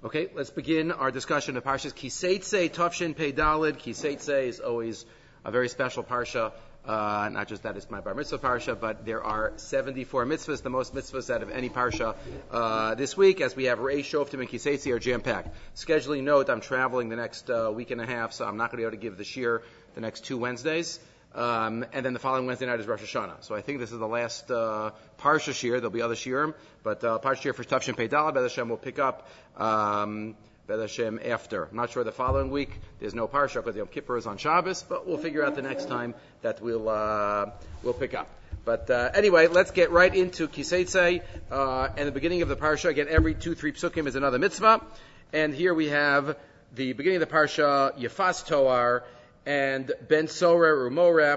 Okay, let's begin our discussion of Parshas Kiseitse, Tavshin Pei Daled. Kiseitse is always a very special parsha. Not just that it's my bar mitzvah parsha, but there are 74 mitzvahs, the most mitzvahs out of any parsha this week, as we have Re'ei Shoftim and Kiseitse are jam-packed. Scheduling note, I'm traveling the next week and a half, so I'm not going to be able to give the shir the next 2 Wednesdays. And then the following Wednesday night is Rosh Hashanah. So I think this is the last Parsha Shir. There'll be other Shirim, but Parsha Shir for Tavshin Pei Daled, Be'ez Hashem will pick up Be'ez Hashem after. I'm not sure the following week. There's no Parsha because Yom Kippur is on Shabbos, but we'll figure out the next time that we'll pick up. But anyway, let's get right into Kiseitse and the beginning of the Parsha. Again, every 2-3 psukim is another mitzvah. And here we have the beginning of the Parsha, Yefas Toar, and Ben Sorer Umoreh,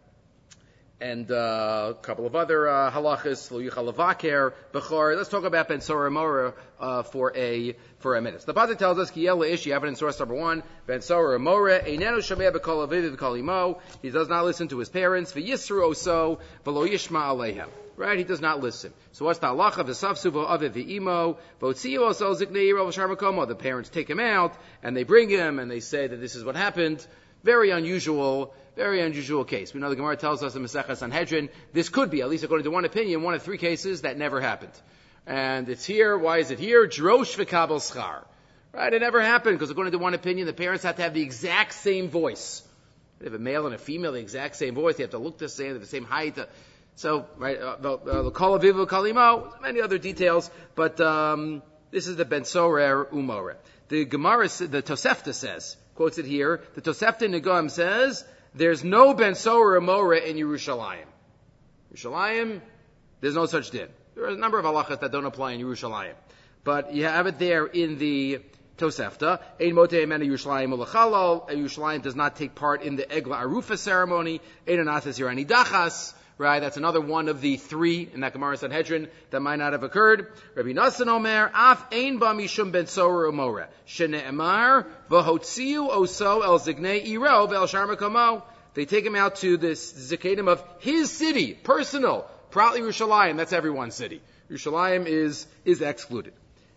and a couple of other halachas, Lo Yichal Lavaker, Bechor. Let's talk about Ben Sorer Umoreh for a minute. So the pasuk tells us, Ki el ish, evidence source number 1, Ben Sorer Umoreh, Einenu Shomeh B'kol Aviv V'kol Imo. He does not listen to his parents. V'yisru oso, V'lo Yishma Aleihem. Right? He does not listen. So what's the halacha? V'safsu v'aviv v'imo, v'otziu oso ziknei yiro v'shar makomo. The parents take him out, and they bring him, and they say that this is what happened. Very unusual case. We know the Gemara tells us in Masechah Sanhedrin, this could be, at least according to one opinion, one of 3 cases that never happened. And it's here. Why is it here? Drosh v'kabel schar. Right? It never happened because according to one opinion, the parents have to have the exact same voice. They have a male and a female, the exact same voice. They have to look the same, they have the same height. So, right, the kol aviv v'kol imo, many other details, but this is the Ben Sorer Umoreh. The Gemara, the Tosefta says, quotes it here, the Tosefta Negoim says, there's no Ben Sorer Umoreh in Yerushalayim. Yerushalayim, there's no such din. There are a number of halachas that don't apply in Yerushalayim. But you have it there in the Tosefta. Ein motei emena Yerushalayim ulachalol. Yerushalayim does not take part in the Egla Arufa ceremony. Ein anathas yirani dachas. Right, that's another one of the 3 in that Gemara Sanhedrin that might not have occurred. Rabbi Nassan Omer, Af ein ba mishum Ben Sorer Umoreh, shene'emar v'hotziu oso el zignei iro ve'el shar makomo. They take him out to this zikadim of his city, personal, Prat Yerushalayim. That's everyone's city. Yerushalayim is excluded.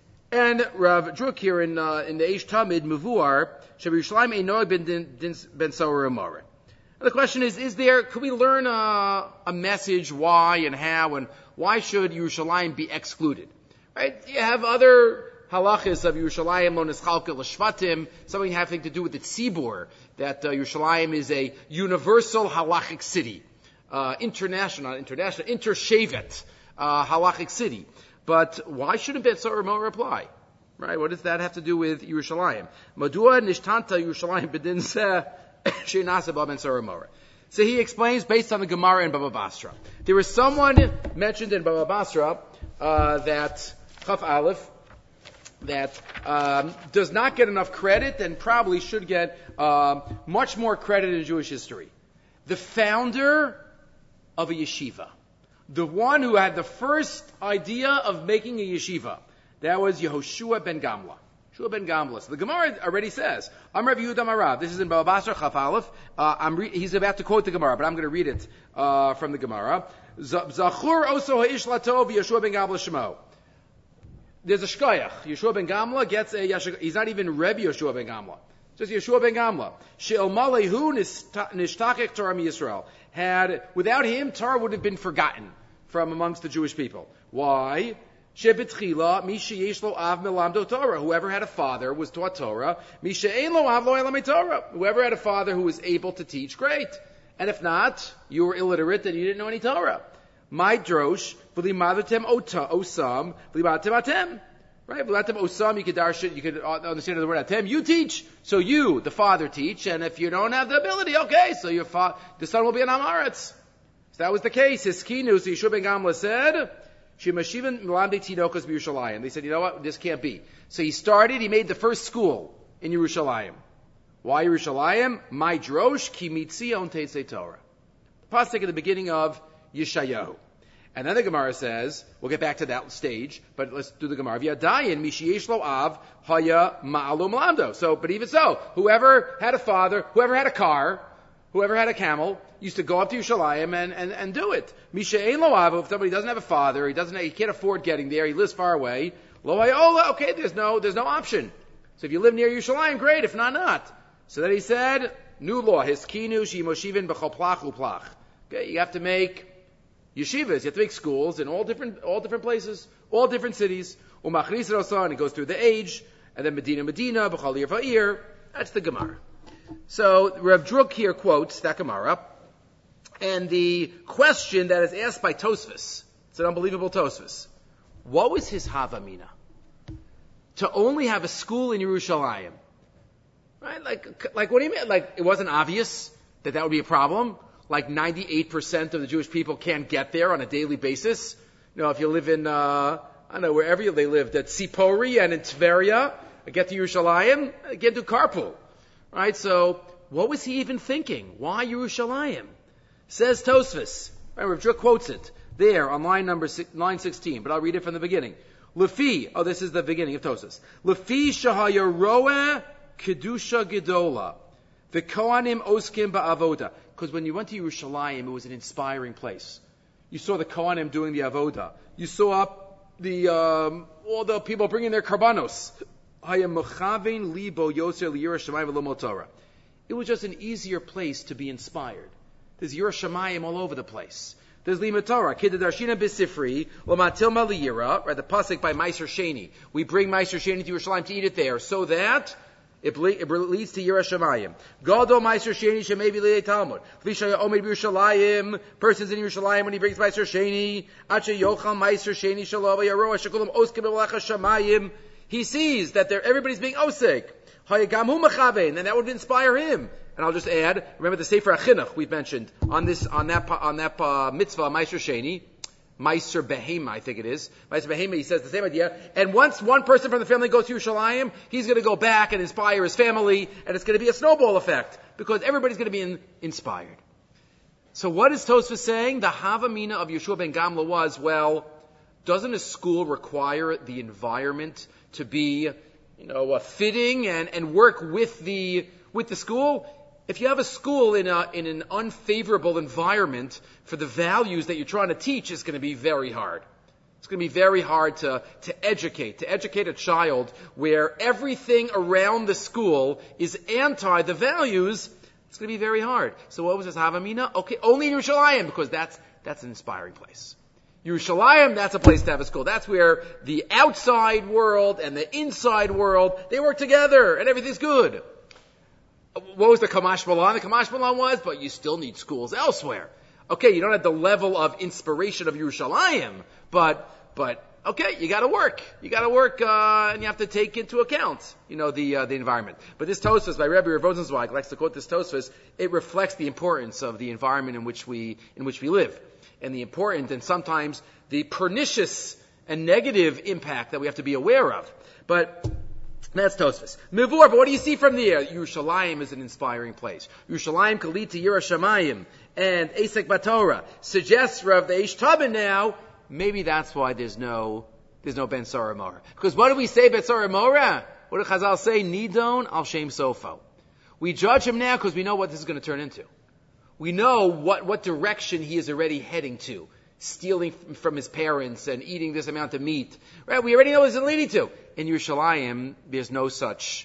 And Rav Druk here in the Eish Tamid Mevuar, Sheb Yerushalayim ein noeg Ben Sorer Umoreh. The question is could we learn a message why and how and why should Yerushalayim be excluded? Right? You have other halachas of Yerushalayim, lo nischalka l'shvatim, something having to do with the tzibur, that Yerushalayim is a universal halachic city, intershavet, halachic city. But why shouldn't Ben Sorer Umoreh apply? Right? What does that have to do with Yerushalayim? Madua nishtanta Yerushalayim b'din zeh. So he explains based on the Gemara in Baba Basra. There is someone mentioned in Baba Basra that Chaf Aleph that does not get enough credit and probably should get much more credit in Jewish history. The founder of a yeshiva, the one who had the first idea of making a yeshiva, that was Yehoshua ben Gamla. So the Gemara already says, Amar Rav Yehuda Marav. This is in Baba Basra Chaf Aleph. He's about to quote the Gemara, but I'm going to read it from the Gemara. Zachur oso ha'ish latov Yehoshua ben Gamla shemo. There's a shkoyach. Yehoshua ben Gamla gets he's not even Rebbe Yehoshua ben Gamla. Just Yehoshua ben Gamla. She'el malehu nishtakek Torah mi Yisrael. Without him, Torah would have been forgotten from amongst the Jewish people. Why? Whoever had a father was taught Torah. Whoever had a father who was able to teach, great. And if not, you were illiterate and you didn't know any Torah. My drosh, osam, right? Osam, you could understand the word atem. You teach, so you, the father, teach. And if you don't have the ability, okay, so the son will be an Amaretz. So that was the case. Hiskinu, so Yehoshua ben Gamla said, they said, you know what, this can't be. So he made the first school in Yerushalayim. Why Yerushalayim? My drosh ki mitzion tetzei Torah. Pasuk at the beginning of Yeshayahu. And then the Gemara says, we'll get back to that stage, but let's do the Gemara. V'yadayin mishiyesh lo av haya ma'alo malamdo. So, but even so, whoever had a father, whoever had a car, whoever had a camel, used to go up to Yerushalayim and do it. Misha ein lo av, if somebody doesn't have a father, he can't afford getting there, he lives far away, Lo Ayola, okay, there's no option. So if you live near Yerushalayim, great. If not, not. So then he said, new law, Hiskinu Shimoshivin B'chol Plach Uplach. Okay, you have to make yeshivas, you have to make schools in all different places, all different cities. Umachris Rosan, it goes through the age, and then Medina, B'chol Ir Va'ir. That's the Gemara. So Rav Druk here quotes that Gemara, and the question that is asked by Tosfos, it's an unbelievable Tosfos. What was his Havamina? To only have a school in Yerushalayim. Right? Like what do you mean? Like, it wasn't obvious that would be a problem? Like 98% of the Jewish people can't get there on a daily basis? You know, if you live in, I don't know, wherever they lived, at Tzipori and in Tveria, get to Yerushalayim, get to carpool. Right? So, what was he even thinking? Why Yerushalayim? Says Tosfos. Right, Rav Druk quotes it there on line 16, but I'll read it from the beginning. Lefi, this is the beginning of Tosfos. Lefi shahayaroeh kedusha gedola, the kohanim oskim ba'avoda. Because when you went to Yerushalayim, it was an inspiring place. You saw the kohanim doing the avoda. You saw all the people bringing their karbanos. It was just an easier place to be inspired. There's Yerushalayim all over the place. There's Limud Torah, Kiddarshina B'Sifri, L'Matilma Liyira, right? The pasuk by Meiser Sheni. We bring Meiser Sheni to Yerushalayim to eat it there, so that it leads to Yerushalayim. Gado Meiser Sheni Shemei V'Lei Talmud. V'Shaya Omed Yerushalayim. Persons in Yerushalayim when he brings Meiser Sheni. Ache Yochal Meiser Sheni Shalava Yaroa Shekulam Oskim B'Malacha Shamayim. He sees that everybody's being osek. Hayagamhu Mechavein, and that would inspire him. And I'll just add, remember the Sefer HaChinuch we've mentioned on that mitzvah, Meiser Sheni, Meiser Behema, I think it is. Meiser Behema, he says the same idea. And once one person from the family goes to Yerushalayim, he's going to go back and inspire his family, and it's going to be a snowball effect, because everybody's going to be inspired. So what is Tosfos saying? The Havamina of Yeshua ben Gamla was, well, doesn't a school require the environment to be, fitting and work with the school? If you have a school in an unfavorable environment for the values that you're trying to teach, it's going to be very hard. It's going to be very hard to educate a child where everything around the school is anti the values. It's going to be very hard. So what was this Havamina? Okay, only in Yerushalayim, because that's an inspiring place. Yerushalayim, that's a place to have a school. That's where the outside world and the inside world, they work together and everything's good. What was the Kamash Malan? The Kamash Malan was, but you still need schools elsewhere. Okay, you don't have the level of inspiration of Yerushalayim, but okay, you gotta work. You gotta work, and you have to take into account, the environment. But this Tosfos by Rebbe Rav Rosenzweig likes to quote this Tosfos. It reflects the importance of the environment in which we live, and the important and sometimes the pernicious and negative impact that we have to be aware of. But that's Tosfos. Mivur, but what do you see from there? Yerushalayim is an inspiring place. Yerushalayim can lead to Yerushalayim. And Asek Batorah suggests Rav the Eish Tabin now, maybe that's why there's no Ben Sarah Mora. Because what do we say Ben Sarah Mora? What do Chazal say? Nidon al Shem Sofo. We judge him now because we know what this is going to turn into. We know what direction he is already heading to. Stealing from his parents and eating this amount of meat. Right? We already know what it's leading to. In Yerushalayim, there's no such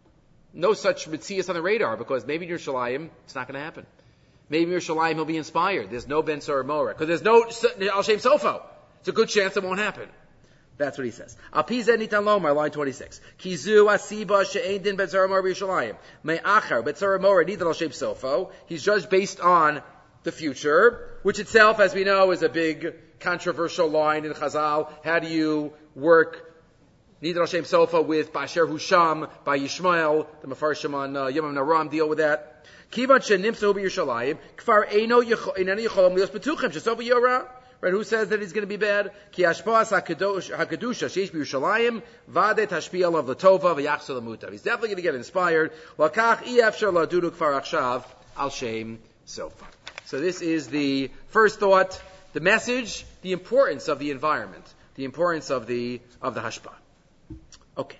Metzias on the radar, because maybe in Yerushalayim, it's not going to happen. Maybe in Yerushalayim, he'll be inspired. There's no Ben Sarah Mora. Because there's no Al Shem Sofo. It's a good chance it won't happen. That's what he says. Alpiza nitan lomar, line 26. Kizu asiba she'ein din Ben Sarah Mora b'Yerushalayim. Me'achar Ben Sarah Mora nitan Al Shem Sofo. He's judged based on the future, which itself, as we know, is a big controversial line in Chazal. How do you work Nidar Al Shem Sofa with Ba'asher Husham, by Yishmael, the Mefarshim on Yom Naram deal with that. Kivan she'nimtzu b'Yerushalayim, kfar eino inenu yicholom lios betuchem shesofa yora. Right? Who says that he's going to be bad? Ki hashpa'as hakadusha sheish b'Yerushalayim vade tashpi alav l'tova v'yachzor l'mutav. He's definitely going to get inspired. Lakach iyafshar ladudu kfar achshav Al Shem Sofa. So this is the first thought, the message, the importance of the environment, the importance of the hashpah. Okay.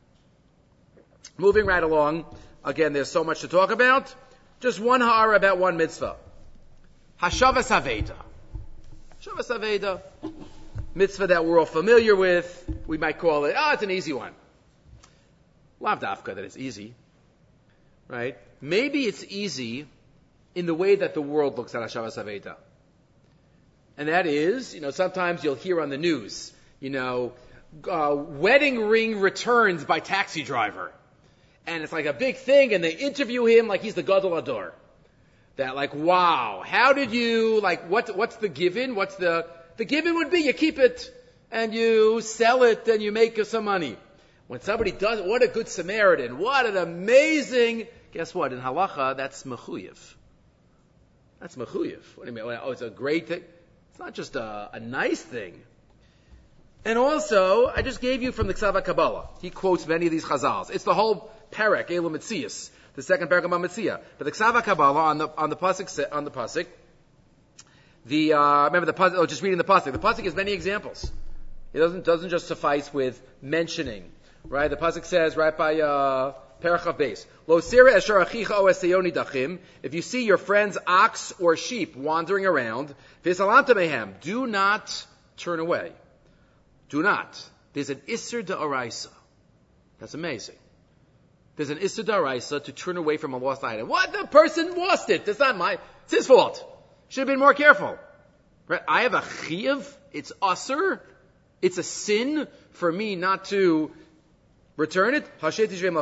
Moving right along. Again, there's so much to talk about. Just one ha'ara about one mitzvah. Hashavas Haveda. Hashavas Haveda. mitzvah that we're all familiar with. We might call it, it's an easy one. Lav dafka that it's easy, right? Maybe it's easy in the way that the world looks at Hashavas Aveda. And that is, sometimes you'll hear on the news, wedding ring returns by taxi driver. And it's like a big thing, and they interview him like he's the Gadol Ador. That wow, how did you, what's the given? The given would be you keep it, and you sell it, and you make some money. When somebody does, what a good Samaritan, what an amazing, guess what, in halacha, that's mechuyev. That's mechuyev. What do you mean? It's a great thing. It's not just a nice thing. And also, I just gave you from the Ksav Kabbalah. He quotes many of these chazals. It's the whole Perek, Elam Mitzias, the second Perek of Mitzia. But the Ksav Kabbalah on the pasuk, remember the pasuk, just reading the pasuk. The pasuk has many examples. It doesn't just suffice with mentioning, right? The pasuk says right by Perek Chav Beis, Lo sira esher achicha o esayoni dachim. If you see your friend's ox or sheep wandering around, v'salamta mehem, do not turn away. Do not. There's an Isser D'Oraisa. That's amazing. There's an Isser D'Oraisa to turn away from a lost item. What? The person lost it. That's not it's his fault. Should have been more careful. Right? I have a Chiyuv. It's Usser. It's a sin for me not to return it. What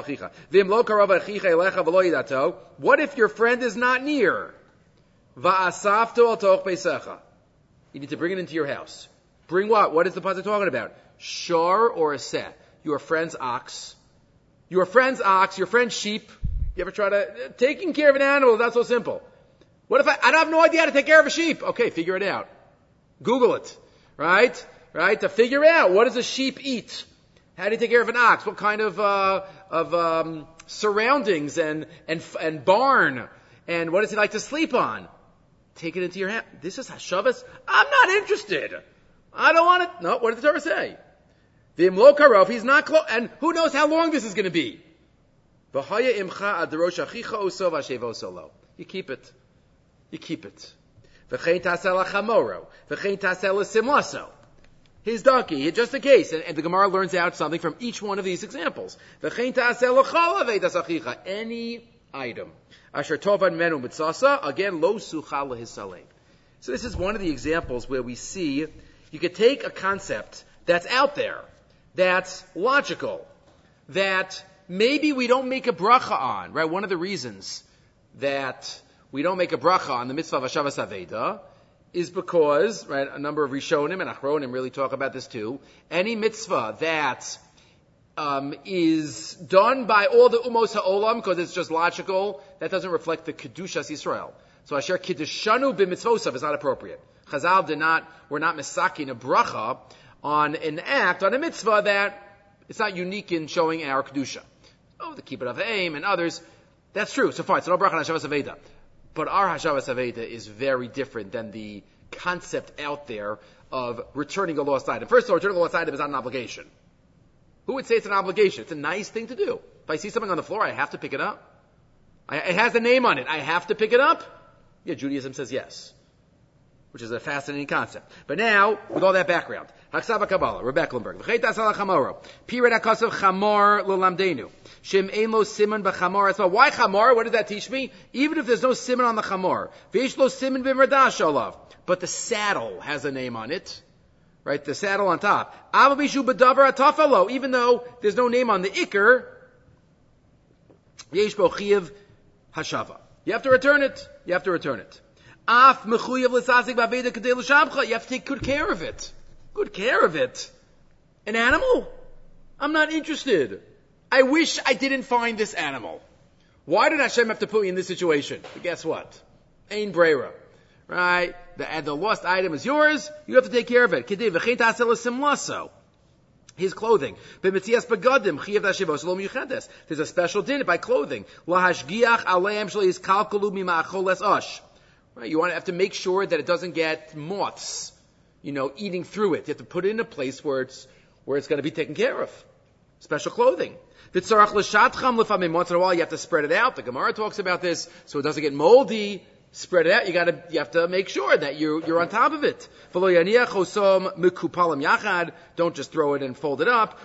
if your friend is not near? You need to bring it into your house. Bring what? What is the pasuk talking about? Shor or a seh. Your friend's ox. Your friend's sheep. You ever try to, taking care of an animal, that's so simple. What if I have no idea how to take care of a sheep? Okay, figure it out. Google it. Right? To figure out, what does a sheep eat? How do you take care of an ox? What kind of surroundings and barn? And what does he like to sleep on? Take it into your hand. This is Hashavas. I'm not interested. I don't want it. No, what did the Torah say? The imlo karov, he's not close, and who knows how long this is going to be. You keep it. You keep it. His donkey, just in case, and the Gemara learns out something from each one of these examples. Any item. Again, lo sucha lehisalem. So this is one of the examples where we see you could take a concept that's out there, that's logical, that maybe we don't make a bracha on, right? One of the reasons that we don't make a bracha on the mitzvah of Hashavas Aveda is because, right, a number of Rishonim and Achronim really talk about this too. Any mitzvah that is done by all the Umos HaOlam, because it's just logical, that doesn't reflect the Kedushas Yisrael. So Asher Kiddushanu b'mitzvosav is not appropriate. Chazal we're not misaking a bracha on an act, on a mitzvah that it's not unique in showing our Kedusha. Oh, the Kibbut of Aim and others, that's true. So far, it's no bracha on Hashavas Aveda. But our Hashavas Aveda is very different than the concept out there of returning a lost item. First of all, returning a lost item is not an obligation. Who would say it's an obligation? It's a nice thing to do. If I see something on the floor, I have to pick it up. It has a name on it. I have to pick it up? Yeah, Judaism says yes, which is a fascinating concept. But now, with all that background, Haksava Kabbalah, Rebbe Lindbergh, V'cheitas ala chamoro, Pired HaKasav chamor l'lamdeinu, Shem ein lo siman b'chamor as well. Why chamor? What does that teach me? Even if there's no siman on the chamor, V'yesh lo siman b'merdash olav, but the saddle has a name on it, right? The saddle on top. Ava bishu b'davar atafalo, even though there's no name on the ikr, Yesh bo chiyav hashava. You have to return it. You have to return it. Af mechuyav l'sasik b'aveda k'dei l'shabcha. You have to take good care of it. Good care of it. An animal? I'm not interested. I wish I didn't find this animal. Why did Hashem have to put me in this situation? But guess what? Ein breira. Right? The lost item is yours. You have to take care of it. K'dei v'chein ta'aseh l'simlaso. His clothing. There's a special din by clothing. Right? You want to have to make sure that it doesn't get moths, eating through it. You have to put it in a place where it's going to be taken care of. Special clothing. Once in a while you have to spread it out. The Gemara talks about this so it doesn't get moldy. spread it out. You have to make sure that you're on top of it. Don't just throw it and fold it up.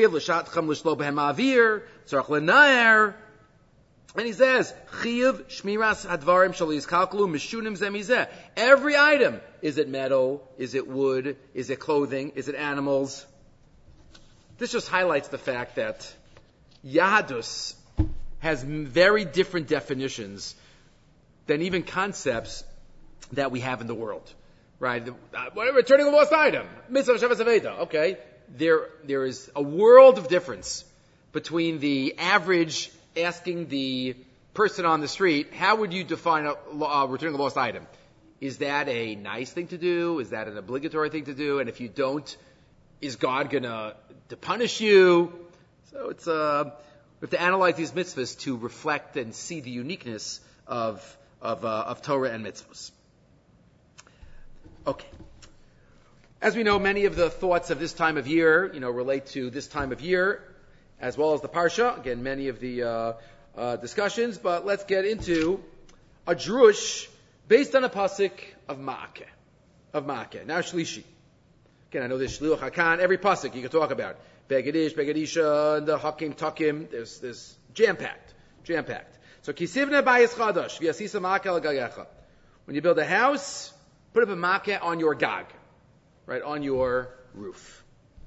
And he says, Chiyav shmiras hadvarim shalis kalkulu mishunim zemizeh. Every item, is it metal? Is it wood? Is it clothing? Is it animals? This just highlights the fact that Yahadus has very different definitions than even concepts that we have in the world. Right? Returning a lost item. Mitzvah Shavas Aveda. Okay. There is a world of difference between the average asking the person on the street, how would you define returning a lost item? Is that a nice thing to do? Is that an obligatory thing to do? And if you don't, is God gonna to punish you? So it's we have to analyze these mitzvahs to reflect and see the uniqueness of Torah and mitzvahs. Okay. As we know, many of the thoughts of this time of year, relate to this time of year, as well as the Parsha. Again, many of the discussions, but let's get into a drush based on a pasuk of Ma'akeh. Now Shlishi. Again, I know there's Shliuch HaKan, every pasuk you can talk about. Begadish, Begadisha, and the Hakim, Takim, there's jam-packed. So, Kisivna Bayis Chadash, V'yasisa Ma'akeh al Gagecha. When you build a house, put up a Ma'akeh on your gag, right, on your roof.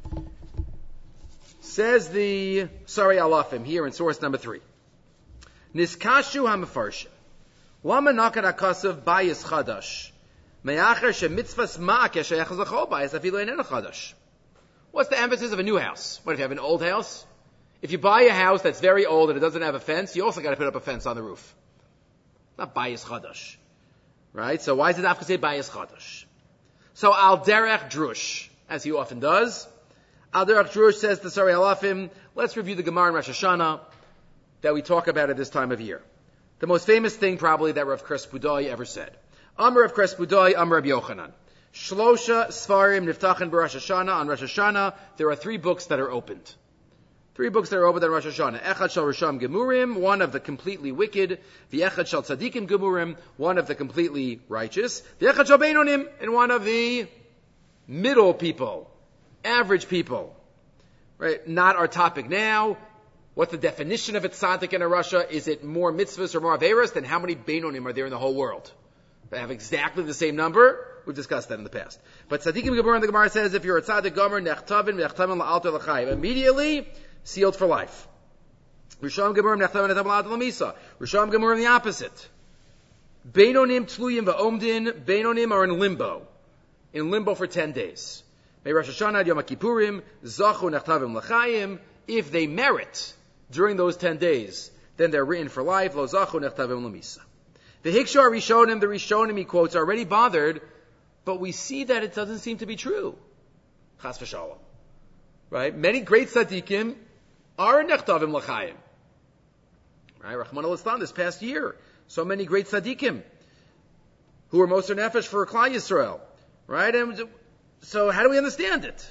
Says the Sari Alafim here in source number 3. Niskashu ha'mefarshim. Lama nakan akasav bayis chadash. Me'acher shemitzvahs ma'akeh sheyach l'chol bayis afilu einena chadash. What's the emphasis of a new house? What if you have an old house? If you buy a house that's very old and it doesn't have a fence, you also got to put up a fence on the roof. Not bayis chadash. Right? So why does it have to say bayis chadash? So al derech drush, as he often does, Al Derech Drush says to Sari Alafim, let's review the Gemara in Rosh Hashanah that we talk about at this time of year. The most famous thing probably that Rav Krespudai ever said. Amar Rav Krespudai, Amar Rav Yochanan. Shlosha Sfarim Niftachen B'Rosh Hashanah. On Rosh Hashanah, there are 3 books that are opened. 3 books that are opened on Rosh Hashanah. Echad Shal Risham Gemurim, one of the completely wicked. V'Echad Shal Tzadikim Gemurim, one of the completely righteous. V'Echad Shal Beinonim, and one of the middle people. Average people, right? Not our topic now. What's the definition of a tzaddik in a Russia? Is it more mitzvahs or more averas? Then how many beinonim are there in the whole world? They have exactly the same number. We've discussed that in the past. But tzaddikim gemurim, the Gemara says, if you're a tzaddik gomer, nechtavin nechtavin la'alter l'chayim, immediately sealed for life. Risham gemurim nechtavin nechtavin la'alter l'misa. Risham gemurim the opposite. Beinonim tluyim va'omdin. Beinonim are in limbo for 10 days. Rosh Hashanah Yom Kippurim, Zachu Nechtavim L'Chaim. If they merit during those 10 days, then they're written for life. Lo Zachu Nechtavim L'Misa. The Hikshar Rishonim, the Rishonim he quotes, are already bothered, but we see that it doesn't seem to be true. Chas v'shalom. Right? Many great tzaddikim are Nechtavim L'Chaim. Right? Rahman al-Islam this past year. So many great tzaddikim who were Moser Nefesh for Klal Yisrael. Right? And so how do we understand it?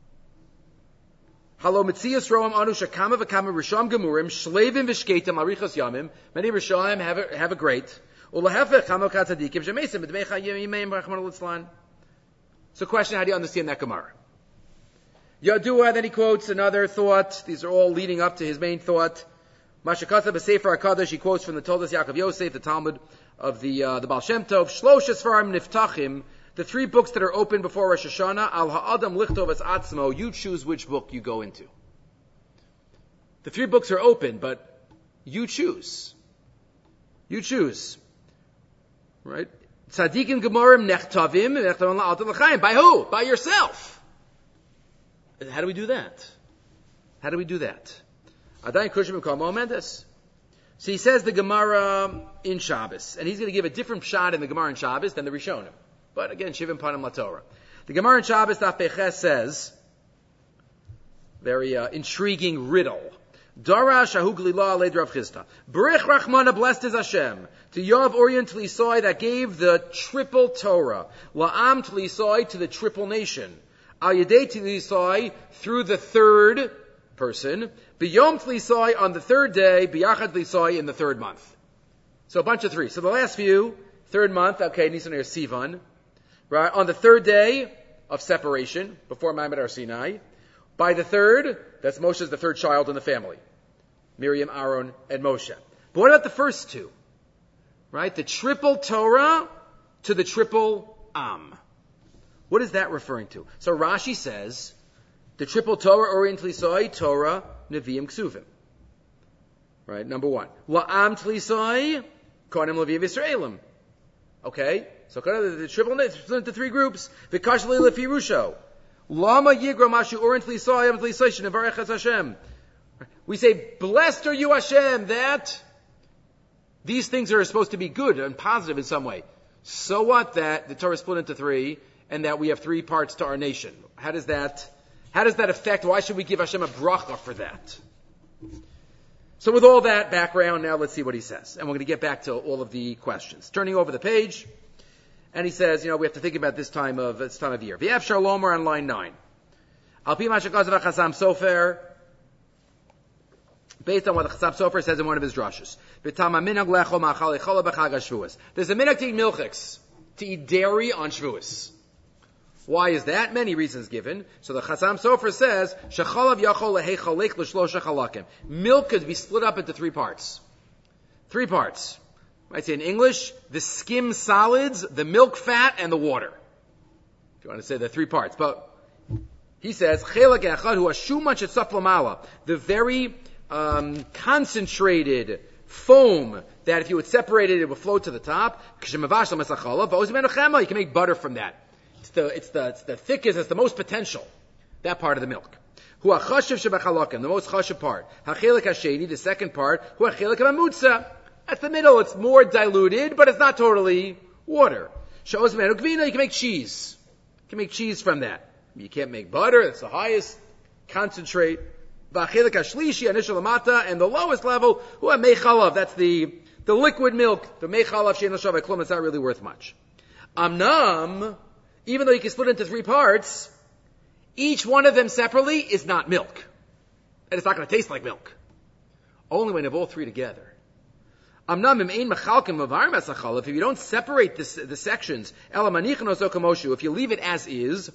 Halo mitzias roam anu shakama v'kama risham gemurim shlevim v'shketim arichas yamim. Many rishaim have a great. Ulahefech chamo katzadikim shemesim b'dmei chayimeim rachman al-Islam. So question, how do you understand that Gemara? Yadua, then he quotes another thought. These are all leading up to his main thought. Mashakata b'sefer HaKadosh, he quotes from the Toldos Yaakov Yosef, the Talmud of the Baal Shem Tov. Shlosh Sfarim Niftachim. The 3 books that are open before Rosh Hashanah, Al Ha'adam Lichtov Es Atzmo, you choose which book you go into. The 3 books are open, but you choose. You choose. Right? Tzadikim Gemorim Nechtavim, Nechtavim La'alter L'Chaim. By who? By yourself. How do we do that? Adayin Kushim Kamo Mendes. So he says the Gemara in Shabbos, and he's going to give a different shot in the Gemara in Shabbos than the Rishonim. But again, Shivim Panim LaTorah. The Gemara in Shabbos Daf Peches says, very intriguing riddle. Dara Shahu Glila Aled Rav Chisda. Berich Rachmana, blessed is Hashem. To Yov Orient Tlisoi, that gave the triple Torah. La'am Tlisoi, to the triple nation. Al Yedei Tlisoi, through the third person. B'Yom Tlisoi, on the third day. B'Yachad Tlisoi, in the third month. So a bunch of 3. So the last few, Third month, okay, Nisan or Sivan. Right? On the third day of separation, before Ma'amad Har Sinai. By the third, that's Moshe's the third child in the family. Miriam, Aaron, and Moshe. But what about the first two? Right? The triple Torah to the triple Am. What is that referring to? So Rashi says, the triple Torah, Orient Tlisoi, Torah, Nevi'im, Ksuvim. Right? Number one. La'am Tlisoi, Kohanim, Levi'im, Yisraelim. Okay? So the triple split into three groups. V'kash leila firusho. Lama yigra mashu orient Tlisoi, Am Tlisoi, Shenevarech es Hashem. We say, blessed are you Hashem, that these things are supposed to be good and positive in some way. So what that the Torah is split into three, and that we have three parts to our nation? How does that affect? Why should we give Hashem a bracha for that? So with all that background, now let's see what he says. And we're going to get back to all of the questions. Turning over the page, and he says, we have to think about this time of year. V'yev Shalom on line 9. Al pi ma shekazav Chasam Sofer, based on what the Chasam Sofer says in one of his drushes. There's a minhag to eat milchiks, to eat dairy on Shavuos. Why is that? Many reasons given. So the Chasam Sofer says, Shechalav yachol lehechalek l'shlosha chalakim. Milk could be split up into three parts. Three parts. I'd say in English, the skim solids, the milk fat, and the water. If you want to say the three parts. But he says, Chelak echad hu hashuman shetzaf lamala. The very concentrated foam that if you would separate it, it would float to the top. You can make butter from that. It's the thickest, it's the most potential. That part of the milk. The most chashiv part. The second part. That's the middle. It's more diluted, but it's not totally water. You can make cheese. You can make cheese from that. You can't make butter. It's the highest concentrate. And the lowest level, that's the liquid milk. The mechalav, it's not really worth much. Amnam, even though you can split into three parts, each one of them separately is not milk. And it's not going to taste like milk. Only when you have all three together. If you don't separate the sections, if you leave it as is,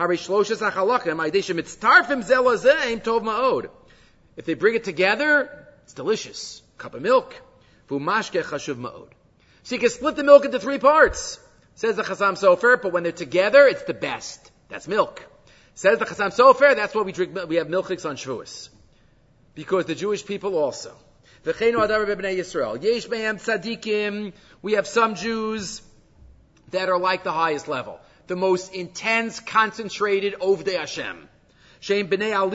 if they bring it together, it's delicious. Cup of milk. So you can split the milk into three parts. Says the Chasam Sofer, but when they're together, it's the best. That's milk. Says the Chasam Sofer, that's why we have milchiks on Shavuos. Because the Jewish people also. We have some Jews that are like the highest level. The most intense, concentrated Ovdei Hashem. The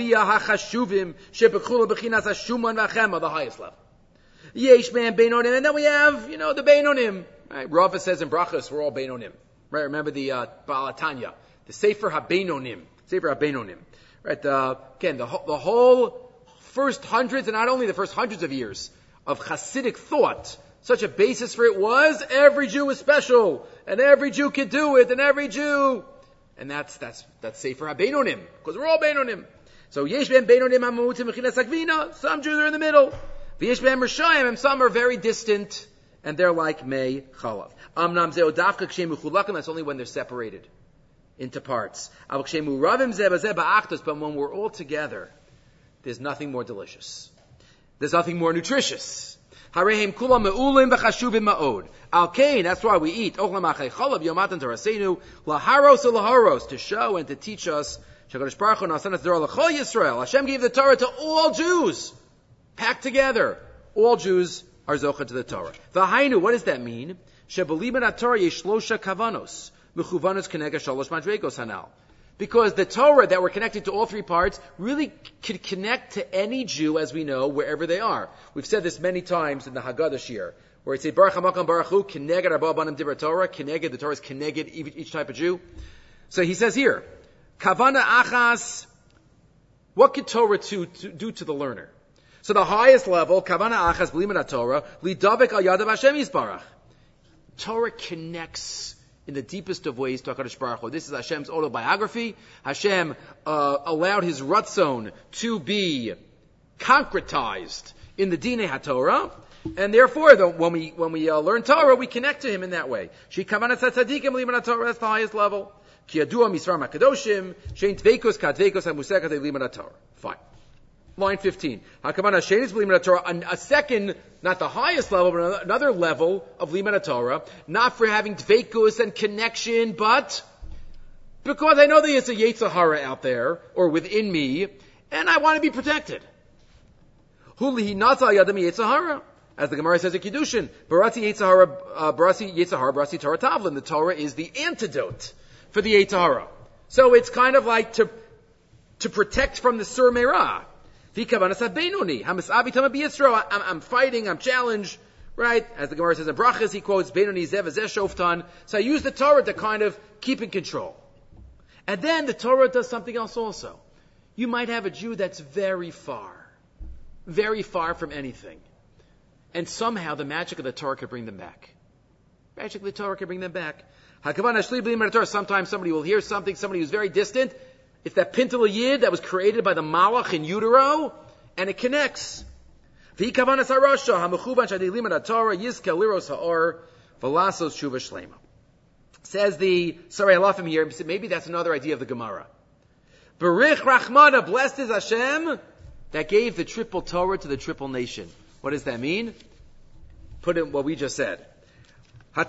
highest level. And then we have, the Beinonim. Right? Rava says in Brachos, we're all Beinonim. Right? Remember the Baal HaTanya, the Sefer HaBeinonim. Right? Again, the whole first hundreds, and not only the first hundreds of years of Hasidic thought, such a basis for it was every Jew is special, and every Jew could do it, and every Jew, and that's Sefer HaBeinonim, because we're all Beinonim. So Yesh Ben Beinonim HaMamutim Mechinas Akvina, some Jews are in the middle. V'yesh Ben Rishayim, and some are very distant, and they're like Mei Chalav. Amnam Zeo Dafka Kshem Uchulakim, that's only when they're separated into parts. But when we're all together, there's nothing more delicious. There's nothing more nutritious. Harehim kulam me'ulim v'chashuvim ma'od. Al-kain, that's why we eat. Ochlam achei chalav yomatan torasenu laharos ulaharos, to show and to teach us. Shekadosh Baruch Hu nasan es Torah l'chol Yisrael. Hashem gave the Torah to all Jews, packed together. All Jews are zocha to the Torah. V'hainu, what does that mean? Shebelim at Torah yesh shlosha kavanos mechuvanos kenega shalosh madregos hanal. Because the Torah that we're connected to all three parts really could connect to any Jew, as we know, wherever they are. We've said this many times in the Haggadah Shir, where it says, Baruch HaMakam Baruch Hu, Keneged Arba Banim Dibra Torah, Keneged, the Torah is Keneged each type of Jew. So he says here, Kavana Achas, what could Torah do to the learner? So the highest level, Kavana Achas, B'liman Torah, Lidavik Al Yadav Hashem Yisbarach. Torah connects in the deepest of ways to HaKadosh Baruch Hu. This is Hashem's autobiography. Hashem allowed His Ratzon to be concretized in the Dinei HaTorah, and therefore, when we learn Torah, we connect to him in that way. Shikavanat tzadikim liman Torah, that's the highest level. Ki yadua misvar makadoshim, shein tveikus kadveikos hamusekat liman Torah. Fine. Line 15. Hakavana shenis liman Torah, a second, not the highest level, but another level of liman Torah, not for having tveikus and connection, but because I know there's a Yetzer Hara out there, or within me, and I want to be protected. Hulihi nazal yadam Yetzer Hara. As the Gemara says in Kiddushin, Barasi Yetzer Hara, Barasi Torah Tavlin. The Torah is the antidote for the Yetzer Hara. So it's kind of like to protect from the Sur Meirah. I'm fighting, I'm challenged, right? As the Gemara says in Brachas, he quotes, Benoni Zev Zeh Shoftan. So I use the Torah to kind of keep in control. And then the Torah does something else also. You might have a Jew that's very far from anything. And somehow the magic of the Torah could bring them back. Magically, the Torah could bring them back. Sometimes somebody will hear something, somebody who's very distant. It's that Pintel Yid that was created by the Malach in utero, and it connects. Says the Sarei Alafim here, maybe that's another idea of the Gemara. Berich Rachmana, blessed is Hashem, that gave the triple Torah to the triple nation. What does that mean? Put in what we just said. The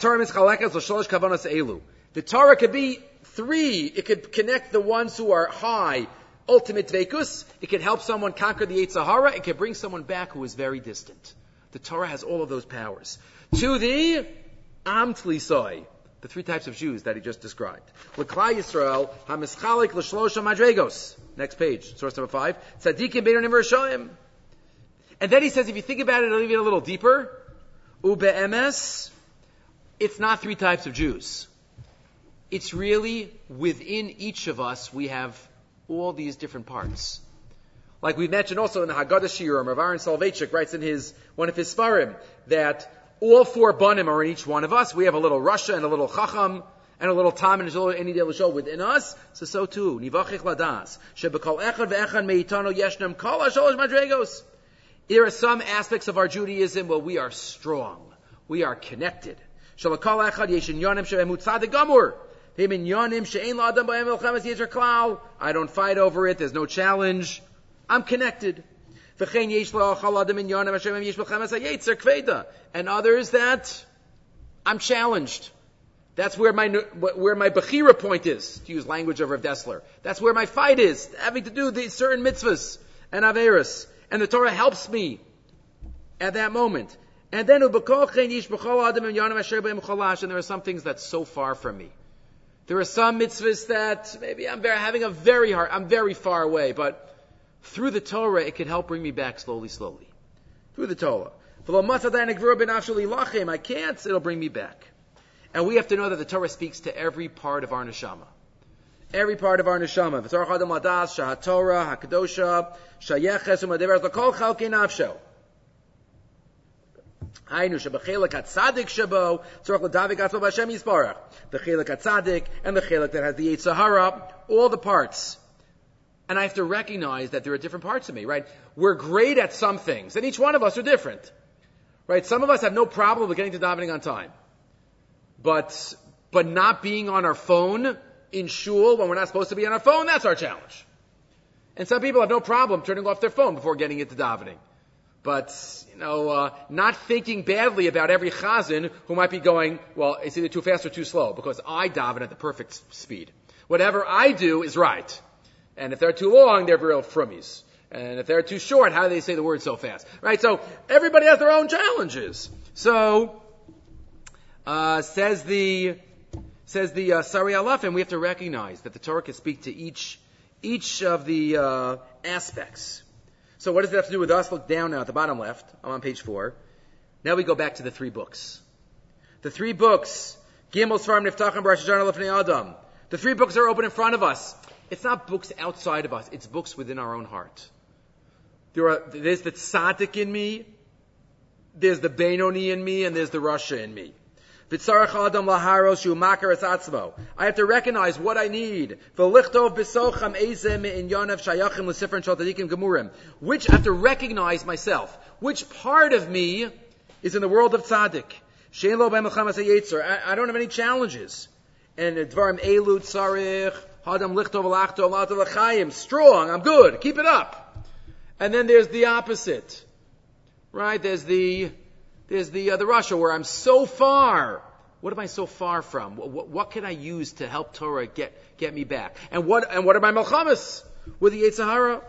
Torah could be three. It could connect the ones who are high, ultimate dveikus. It could help someone conquer the Yetzer Hara. It could bring someone back who is very distant. The Torah has all of those powers. To the Am Tlisoi, the three types of Jews that he just described. L'Klal Yisrael, hamischalik l'shlosha madregos. Next page, source number 5. Tzadikim beinonim v'rashaim. And then he says, if you think about it even a little deeper, ube'emes, it's not three types of Jews. It's really within each of us we have all these different parts. Like we mentioned also in the Haggadah Shiurim, Rav Aaron Soloveitchik writes in one of his Sfarim that all 4 banim are in each one of us. We have a little Rasha and a little Chacham and a little Tam and a little Eni Delashol within us. So too, Nivachich Ladas, Shebekol Echad ve'Echad Meitano Yeshnam Kol HaSholosh Madregos. There are some aspects of our Judaism where we are strong. We are connected. Shalakal echad yesh inyanim she'emu tzadik gamur. Him inyanim she'ein la'adam b'hem elchemes yetzer klal. I don't fight over it. There's no challenge. I'm connected. V'chein yesh la'achal adam inyanim hashem yesh b'chemes ha'yetzer kveda. And others that I'm challenged. That's where my Bechira point is, to use language of Rav Dessler. That's where my fight is, having to do these certain mitzvahs and averis. And the Torah helps me at that moment. And then, and there are some things that's so far from me. There are some mitzvahs that maybe I'm very far away, but through the Torah, it can help bring me back slowly. Through the Torah. I can't, it'll bring me back. And we have to know that the Torah speaks to every part of our neshama. Every part of our neshama. V'tzarach adam ladas, shahatorah, hakadosha, shayeches, u'madeveret, l'kol chalkei nafsho. Hainu shebachelek hatzadik shabo, tzarach l'davik atzmo b'Hashem yisparach. The chelek hatzadik, and the chelek that has the Yetzer Hara, all the parts. And I have to recognize that there are different parts of me, right? We're great at some things, and each one of us are different. Right? Some of us have no problem with getting to davening on time. But not being on our phone in shul when we're not supposed to be on our phone, that's our challenge. And some people have no problem turning off their phone before getting into davening. But, not thinking badly about every chazan who might be going, well, it's either too fast or too slow, because I daven at the perfect speed. Whatever I do is right. And if they're too long, they're real frummies. And if they're too short, how do they say the word so fast? Right? So, everybody has their own challenges. So, says the Sarei Alafim, we have to recognize that the Torah can speak to each of the aspects. So what does it have to do with us? Look down now at the bottom left. I'm on page 4. Now we go back to the 3 books. The 3 books, Gimel Sfarim Niftachim B'Rosh Hashanah Lefnei Adam. The 3 books are open in front of us. It's not books outside of us. It's books within our own heart. There's the tzaddik in me, there's the Benoni in me, and there's the Rasha in me. I have to recognize what I need. Which I have to recognize myself. Which part of me is in the world of tzaddik? I don't have any challenges. And dvarim elu tzarich hadam lichtov alachto alata l'chaim. Strong, I'm good. Keep it up. And then there's the opposite, right? There's the Russia where I'm so far. What am I so far from? What can I use to help Torah get me back? And what are my melchamas with the Yetzer Hara?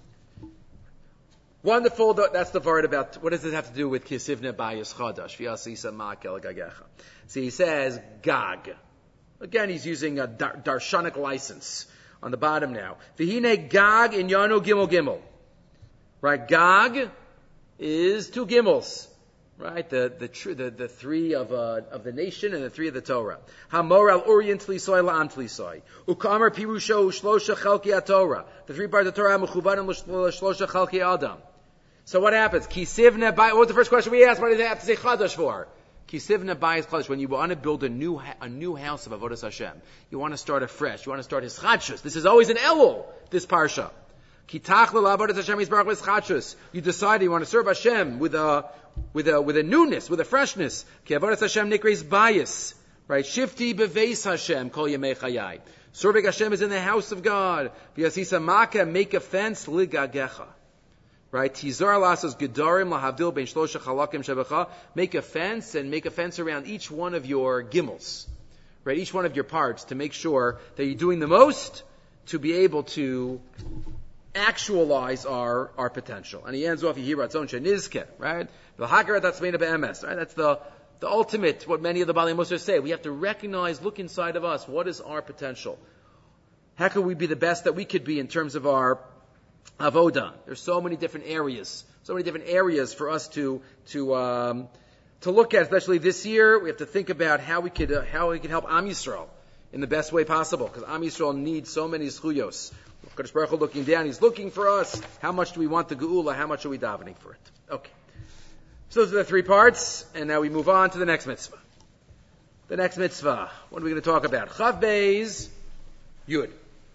Wonderful. That's the part about what does it have to do with kisivne bayis chadash v'yasisa makel gagecha. See, he says Gag. Again, he's using a darshanic license on the bottom now. V'hine Gag in Yano Gimel Gimel. Right, Gag is 2 gimels. Right, the 3 of the nation and the 3 of the Torah. Hamor al orient tlisoy la'am tlisoy. Ukamer pirusho shlosha chalki Torah. The 3 parts of the Torah mechuvadim shlosha chalki Adam. So what happens? Kisivne bay. What was the first question we asked? What did they have to say chadash for? Kisivne bayis chadash. When you want to build a new house of avodas Hashem, you want to start afresh. You want to start his chadshus. This is always an elul. This parsha. Kitach la'avodas Hashem yisbarach with chadshus. You decide you want to serve Hashem with a newness, with a freshness. Ki avodas Hashem nikreis bayis. Right? Shifti beveis Hashem kol yemei chayai. Serving Hashem is in the house of God. V'yasisa maka, make a fence ligagecha. Right? Tizar lasas gedarim lahavdil ben shlosha chalakim shebecha. Make a fence around each one of your gimels. Right? Each one of your parts to make sure that you're doing the most to be able to actualize our potential. And he ends off Yehiratzon Shenizke, right? V'hakar tatzmeina be'emes, right? That's the ultimate, what many of the Baalei Mussar say. We have to recognize, look inside of us, what is our potential? How can we be the best that we could be in terms of our avoda? There's so many different areas for us to look at, especially this year. We have to think about how we could help Am Yisrael in the best way possible, because Am Yisrael needs so many zchuyos. Kadosh Baruch Hu looking down, He's looking for us. How much do we want the geula? How much are we davening for it? Okay. So those are the 3 parts, and now we move on to the next mitzvah. The next mitzvah. What are we going to talk about? Chav Beis Yud.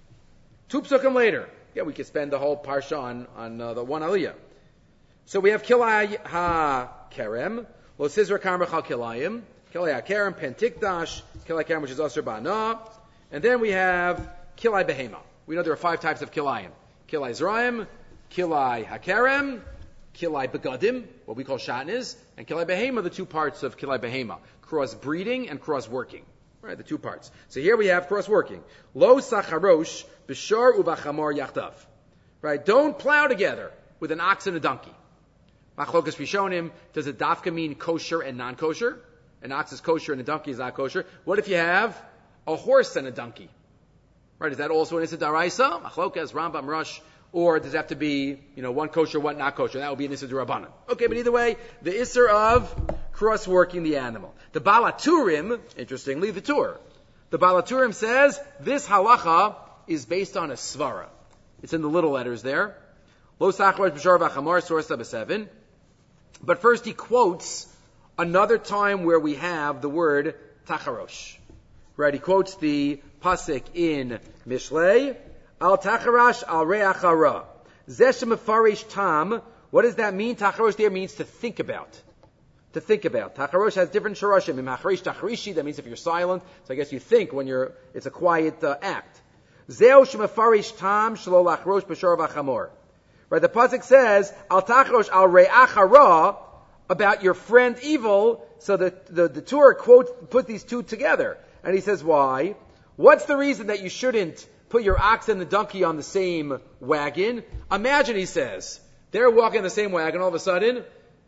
2 psukim later. Yeah, we could spend the whole parsha on the one aliyah. So we have Kilai HaKerem, Lo Sizra Karmach HaKilayim, Kilai HaKerem, Pentikdash, Kilai HaKerem, which is Asur Ba'ana, and then we have Kilai Behema. We know there are 5 types of Kilayim. Kilai Zraim, Kilai HaKerem, Kilai Begadim, what we call Shatnez, and Kilai Behema, the 2 parts of Kilai Behema. Cross-breeding and cross-working. Right, the 2 parts. So here we have cross-working. Lo Sacharosh, Bishar Ubachamor Yachtav. Right, don't plow together with an ox and a donkey. Machlokas Rishonim, does a dafka mean kosher and non-kosher? An ox is kosher and a donkey is not kosher. What if you have a horse and a donkey? Right, is that also an Issa Daraisa? Machlokas, Rambam, Rush, or does it have to be, one kosher, one not kosher? That would be an Issa Durabanan. Okay, but either way, the Isser of cross-working the animal. The Balaturim, interestingly, the Tur. The Balaturim says, this halacha is based on a svara. It's in the little letters there. Lo Sachrosh B'Shar V'Chamar, source number 7. But first he quotes another time where we have the word Tacharosh. Right, he quotes the pasuk in Mishlei, Al Tacharash Al Reach Hara. Zesh Mefarish Tam. What does that mean? Tacharosh there means to think about. To think about. Tacharosh has different shorashim. Macharish Tacharishi, that means if you're silent. So I guess you think when it's a quiet act. Zeo Shemefarish Tam Shlo Lachrosh B'Shar V'Chamor. Right, the pasuk says, Al Tacharosh Al Reach Hara, about your friend evil. So the Torah put these 2 together. And he says, why? What's the reason that you shouldn't put your ox and the donkey on the same wagon? Imagine, he says, they're walking in the same wagon, all of a sudden,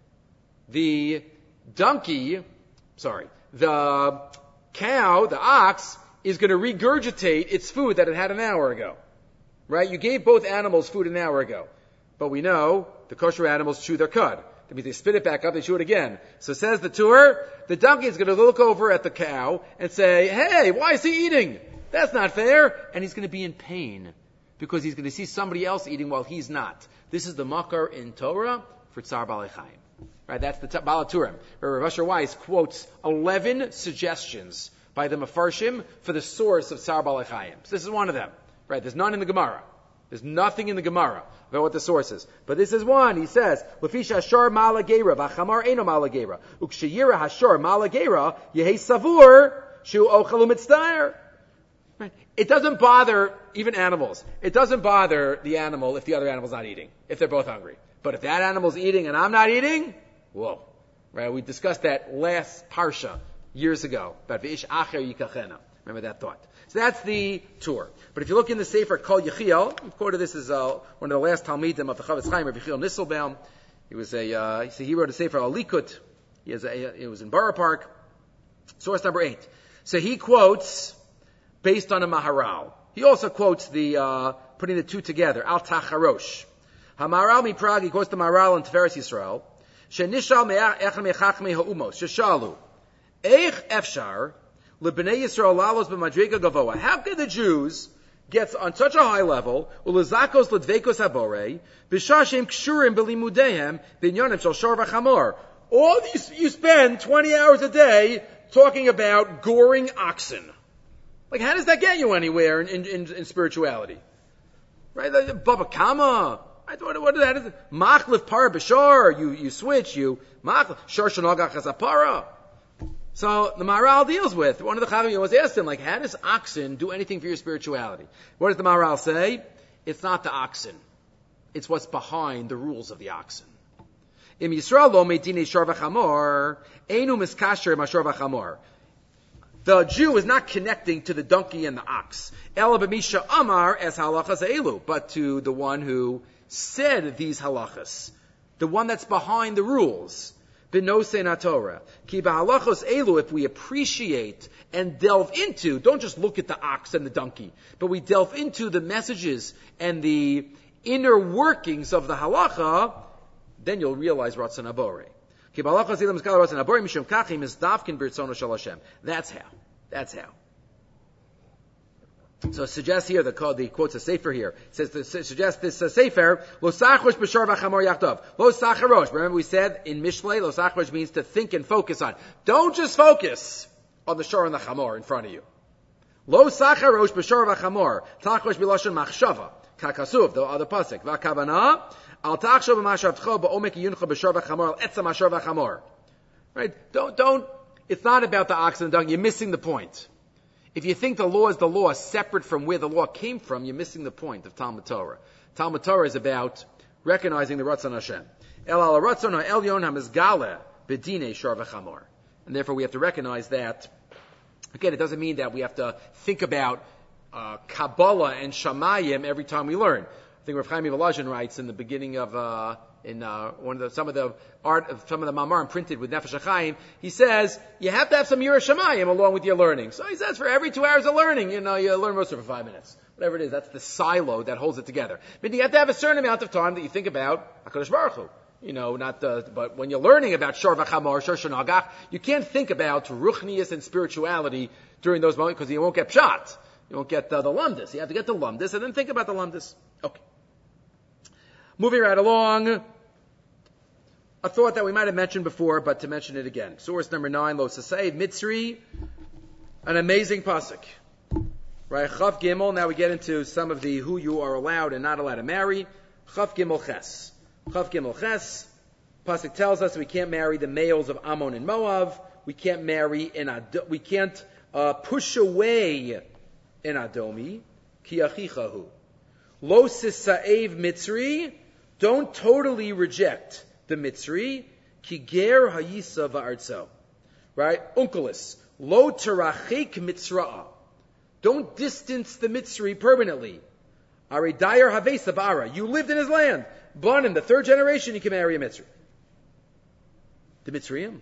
the cow, the ox, is going to regurgitate its food that it had an hour ago. Right? You gave both animals food an hour ago. But we know the kosher animals chew their cud. That means they spit it back up, they chew it again. So says the Tur, the donkey is going to look over at the cow and say, hey, why is he eating? That's not fair. And he's going to be in pain because he's going to see somebody else eating while he's not. This is the makar in Torah for Tsar Balei Chaim. Right, that's the Balaturim, where Rav Asher Weiss quotes 11 suggestions by the Mefarshim for the source of Tsar Balachayim. So this is one of them. Right, there's none in the Gemara. There's nothing in the Gemara about what the source is. But this is one. He says, Lefisha Hashar Malagera, Vachamar Eno Malagera. Ukshayira Hashar Malagera, Yehe Savur, Shu Ochalu Mitzdayer. It doesn't bother even animals. It doesn't bother the animal if the other animal's not eating, if they're both hungry. But if that animal's eating and I'm not eating, whoa. Right? We discussed that last parsha years ago about V'ish Acher Yikachena. Remember that thought. So that's the tour. But if you look in the Sefer Kol Yechiel, I've quoted this as one of the last Talmidim of the Chavetz Chaim, Rabbi Yechiel Nisselbaum. He was he wrote a Sefer Al Likut. It was in Borough Park. Source number 8. So he quotes based on a Maharal. He also quotes the putting the two together. Al Tacharosh. HaMaharal mi Prague, he quotes the Maharal in Tiferes Yisrael. Shenishal me'echel mechachmei ha'umos. Sheshalu. Eich efshar L'bnei Yisrael lalos b'madrega gavoa. How can the Jews get on such a high level? Ulezakos l'dveikos habore b'shashem kshurim b'limudehem b'inyonim shel shor v'chamor. All these you spend 20 hours a day talking about goring oxen. Like, how does that get you anywhere in spirituality? Right? Baba Kama. What that is? Machlif para b'shor. You switch. You machlif shor shenogach hazapara. So the Maharal deals with, one of the Chavim was asked him, like, how does oxen do anything for your spirituality? What does the Maharal say? It's not the oxen. It's what's behind the rules of the oxen. Im Yisrael lo meidinei shor v'chamor, einu miskasher mashor v'chamor. The Jew is not connecting to the donkey and the ox. Ela b'misha amar es halachas elu, but to the one who said these halachas. The one that's behind the rules. B'nosei Torah. Ki b'halachos elu, if we appreciate and delve into, don't just look at the ox and the donkey, but we delve into the messages and the inner workings of the halacha, then you'll realize Ratzon Abore. Ki b'halachos elu miskal Ratzon Abore mishum kachim mizdavkin b'ritzono shel Hashem. That's how. So it suggests here, the quotes a sefer here. It says, suggests this sefer, lo sacharosh b'shor v'chamor yachtov. Lo sacharosh. Remember we said in Mishlei, lo sacharosh means to think and focus on. Don't just focus on the shor and the chamor in front of you. Lo sacharosh b'shor v'chamor. Tacharosh b'lashon machshava. Kakasuv, the other pasuk. V'akavana, al tachshov b'mashavtcho ba'omek yuncha b'shor v'chamor, al etzam hashor v'chamor. Right? Don't, it's not about the ox and the donkey. You're missing the point. If you think the law is the law separate from where the law came from, you're missing the point of Talmud Torah. Talmud Torah is about recognizing the Ratzon Hashem. El al Ratzon ha'elyon hamizgale b'dinei shor v'chamor. And therefore we have to recognize that. Again, it doesn't mean that we have to think about Kabbalah and Shamayim every time we learn. I think Rav Chaim Volozhin writes in the beginning of some of the Mamarim printed with Nefesh HaChaim, he says you have to have some Yirah Shamayim along with your learning. So he says for every 2 hours of learning, you learn most of it for 5 minutes. Whatever it is, that's the silo that holds it together. But you have to have a certain amount of time that you think about HaKadosh Baruch Hu. But when you're learning about Shor V'chamor, Shor Shenagach, you can't think about Ruchnius and spirituality during those moments because you won't get pshat. You won't get the lumdis. You have to get the lumdis and then think about the lumdis. Okay. Moving right along, a thought that we might have mentioned before, but to mention it again. Source number 9, Lo Sasei Mitzri, an amazing pasuk. Right, Chav Gimel, now we get into some of the who you are allowed and not allowed to marry. Chav Gimel Ches. Chav Gimel Ches, pasuk tells us we can't marry the males of Ammon and Moab. We can't marry we can't push away an Adomi, Ki Achichahu. Lo Sisaev Mitzri, don't totally reject the Mitzri, Ki Ger Hayisa Va'artso. Right? Unkelis. Lo Terachik Mitzra'a. Don't distance the Mitzri permanently. Ari Dayer Havesa Ba'ara. You lived in his land. Banim, the 3rd generation, you can marry a Mitzri. The Mitzrayim,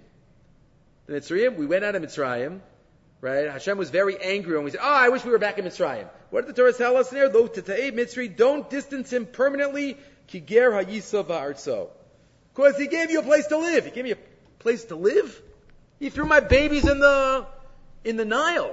we went out of Mitzrayim. Right? Hashem was very angry when we said, I wish we were back in Mitzrayim. What did the Torah tell us there? Lo Teta'eh Mitzri, don't distance him permanently. Ki Ger Hayisa Va'artso. Because he gave you a place to live. He gave me a place to live? He threw my babies in the Nile.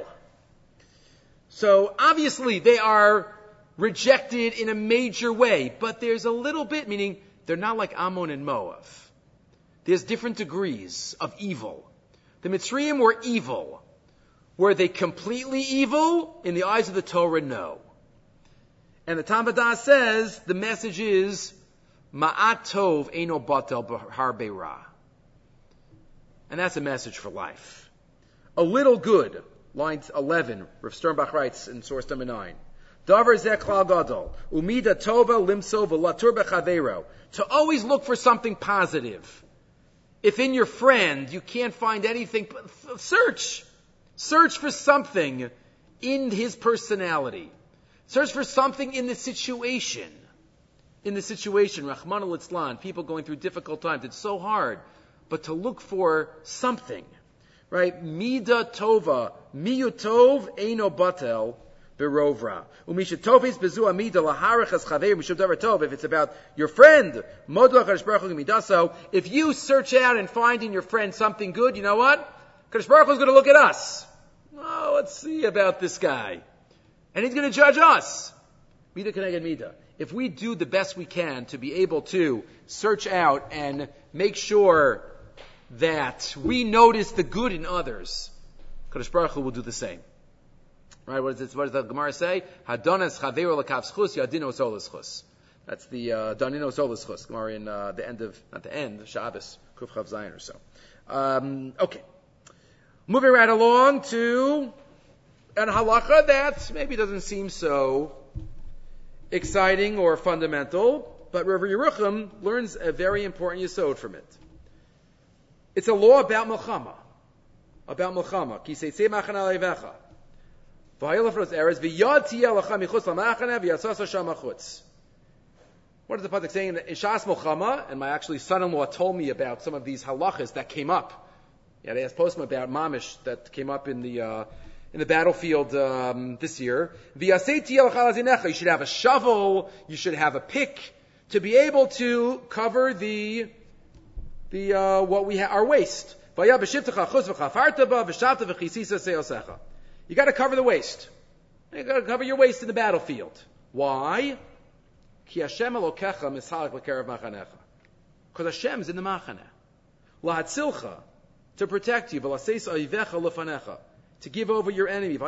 So obviously they are rejected in a major way, but there's a little bit, meaning they're not like Ammon and Moab. there's different degrees of evil. The Mitzrayim were evil. Were they completely evil? In the eyes of the Torah, no. And the Talmud B'das says the message is Ma'at Tov Eino Batel B'Harbe Ra. And that's a message for life. A little good, line 11, Rav Sternbach writes in source number 9. Davar zeh klal gadol, umida tova limso v'latur b'chaveiro. To always look for something positive. If in your friend you can't find anything, search. Search for something in his personality. Search for something in the situation. In the situation, Rahman al-Itzlan, people going through difficult times. It's so hard. But to look for something. Right? Mida tova, miyu tov, eino batel, berovra. Umisha tovis bezu amida laharachas chaveir mishum davar tov. If it's about your friend, modla Kadosh Baruch Hu midaso. If you search out and find in your friend something good, you know what? Kadosh Baruch Hu is going to look at us. Oh, let's see about this guy. And he's going to judge us. Mida keneged mida. If we do the best we can to be able to search out and make sure that we notice the good in others, Kadosh Baruch Hu will do the same. Right? What does the Gemara say? Hadonas chaveiro lakav schus yadino solas schus. That's the danino solas schus. Gemara in the end of, not the end, Shabbos, Kuf Chav Zayin or so. Okay. Moving right along to an halacha that maybe doesn't seem so exciting or fundamental, but Rav Yerucham learns a very important yesod from it. It's a law about milchama. About milchama. Ki seitzei machana leivecha. V'hayel lefros eretz v'yad tiyeh lecha michutz lamachana v'yatzas Hashem achutz. What is the pasuk saying? In Shas milchama, and my actually son-in-law told me about some of these halachas that came up. Yeah, they asked Postma about mamish that came up in the battlefield this year. You should have a shovel. You should have a pick to be able to cover the what we have, our waste. You got to cover the waste. You got to cover your waste in the battlefield. Why? Because Hashem is in the machaneh. To protect you, to give over your enemy.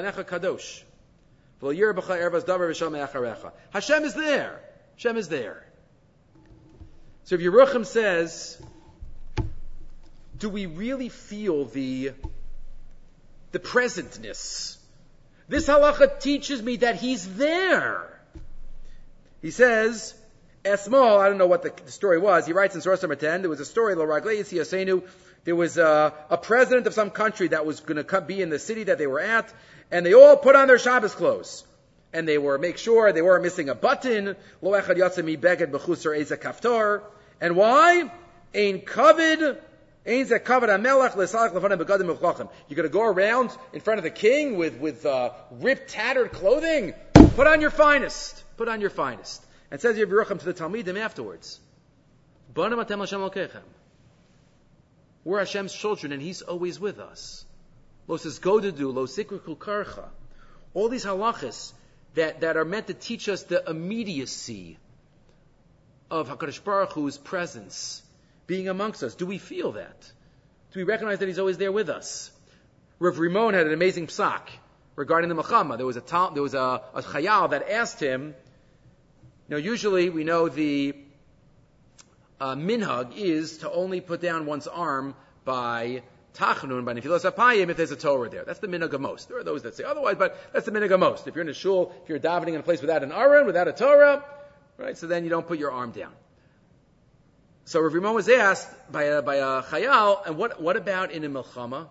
Hashem is there. Hashem is there. So if Yerucham says, do we really feel the presentness? This halacha teaches me that He's there. He says, Esmol, I don't know what the story was. He writes in source number 10, there was a story, there was a president of some country that was going to be in the city that they were at, and they all put on their Shabbos clothes. And they were, make sure they weren't missing a button. Lo echad yatsa mi beged b'chusar eza kaftar. And why? Ein kavod hamelech lesalach lefanim begadim uchlachim. You're going to go around in front of the king with ripped, tattered clothing? Put on your finest. Put on your finest. And says Yerucham to the Talmidim afterwards, Banim atem Hashem lokechem. We're Hashem's children, and He's always with us. Lo says godedu, lo sikrikul karcha. All these halachas that are meant to teach us the immediacy of HaKadosh Baruch Hu's presence being amongst us. Do we feel that? Do we recognize that He's always there with us? Rav Rimon had an amazing psak regarding the Mechama. There was a chayal that asked him, usually we know the minhag is to only put down one's arm by Tachnun, by Nefilas Apayim, if there's a Torah there. That's the minhag of most. There are those that say otherwise, but that's the minhag of most. If you're in a shul, if you're davening in a place without an aron, without a Torah, right, so then you don't put your arm down. So Rav Rimon was asked by a chayal, and what about in a milchama?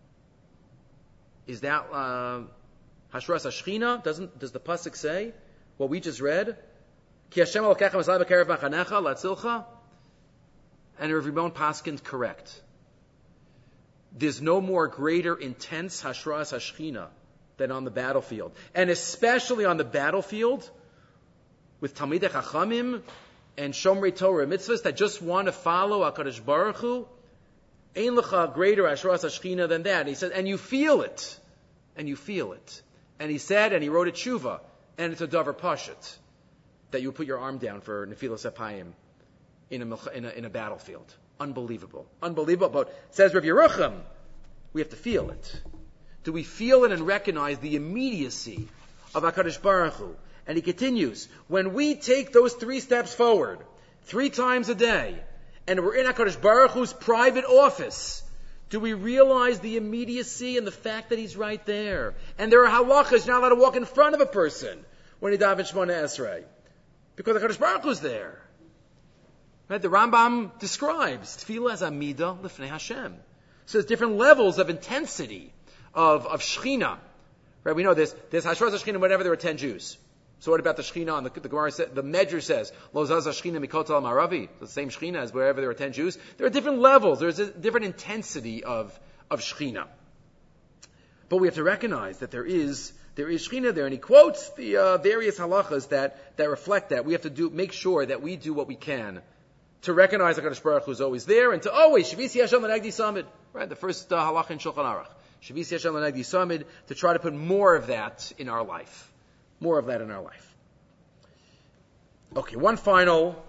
Is that Hashras Hashchina? Does the pasuk say what we just read? Ki Hashem Elokechem asai b'kerev machanecha latzilcha? And Rav Rimon paskin's correct. There's no more greater intense Hashras Hashchina than on the battlefield. And especially on the battlefield with Talmidei Chachamim and Shomrei Torah mitzvahs that just want to follow HaKadosh Baruch Hu. Ein lecha greater Hashras Hashchina than that. And he said, and you feel it. And you feel it. And he said, and he wrote a tshuva, and it's a davar pashut, that you put your arm down for Nefilas Apayim in a battlefield. Unbelievable. Unbelievable. But says Rav Yerucham, we have to feel it. Do we feel it and recognize the immediacy of HaKadosh Baruch Hu? And he continues, when we take those 3 steps forward, 3 times a day, and we're in HaKadosh Baruch Hu's private office, do we realize the immediacy and the fact that he's right there? And there are halachas, you're not allowed to walk in front of a person when he daven Shemona Esrei, because HaKadosh Baruch Hu's there. Right? The Rambam describes tefillah as amida lifnei Hashem. So there's different levels of intensity of Shechina. Right? We know there's Hashras Shechina whenever there were 10 Jews. So what about the Shechina? The Gemara says, the Medrash says, Lo zaza Shechina mikotel maravi. The same Shechina as wherever there were 10 Jews. There are different levels. There's a different intensity of Shechina. But we have to recognize that there is Shechina there, and he quotes the various halachas that reflect that. We have to make sure that we do what we can to recognize that HaKadosh Baruch Hu is always there, and to always Shavisi Hashem L'Negdi Samid. Right, the first halacha in Shulchan Aruch. Shavisi Hashem L'Negdi Samid, to try to put more of that in our life. More of that in our life. Okay, one final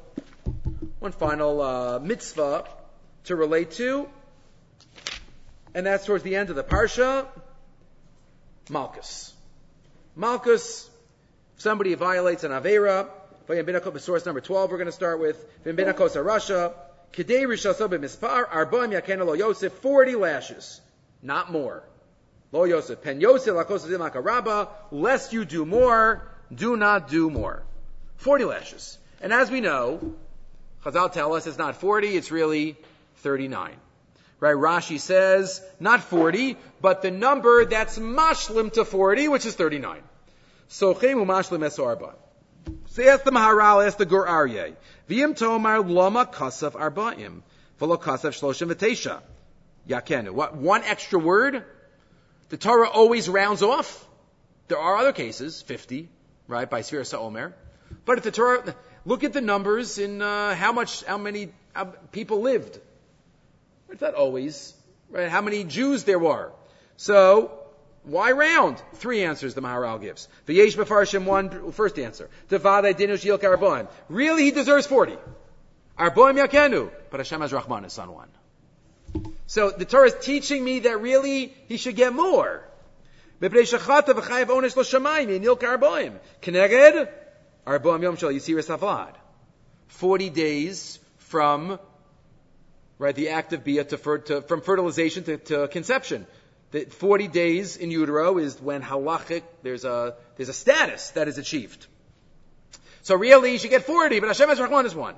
mitzvah to relate to, and that's towards the end of the parsha. Malchus. Malchus, if somebody violates an Aveira, source number 12 we're going to start with, 40 lashes. Not more. Lo Yosef. Pen Yosef lakosa dimakaraba. Lest you do more, do not do more. 40 lashes. And as we know, Chazal tell us it's not 40, it's really 39. Right? Rashi says, not 40, but the number that's mashlim to 40, which is 39. So chemu mashlim es arba. So ask the Maharal, ask the Gur Aryeh. V'im tomar lama kasav arba'im. V'lo kasav shloshim v'teisha. Yakenu. What? One extra word? The Torah always rounds off. There are other cases, 50, right, by Sfira Sa'omer. But if the Torah, look at the numbers in how many people lived. It's not always, right? How many Jews there were. So, why round? 3 answers the Maharal gives. V'yesh b'farshim, one, first answer. Devadai dinush yilka arboim. Really, he deserves 40. Arboim yakenu. But Hashem has Rachmanis on one. So the Torah is teaching me that really he should get more. 40 days from, right, the act of bia from fertilization to conception. The 40 days in utero is when halachic, there's a status that is achieved. So really you should get 40, but Hashem has Rachmanis one.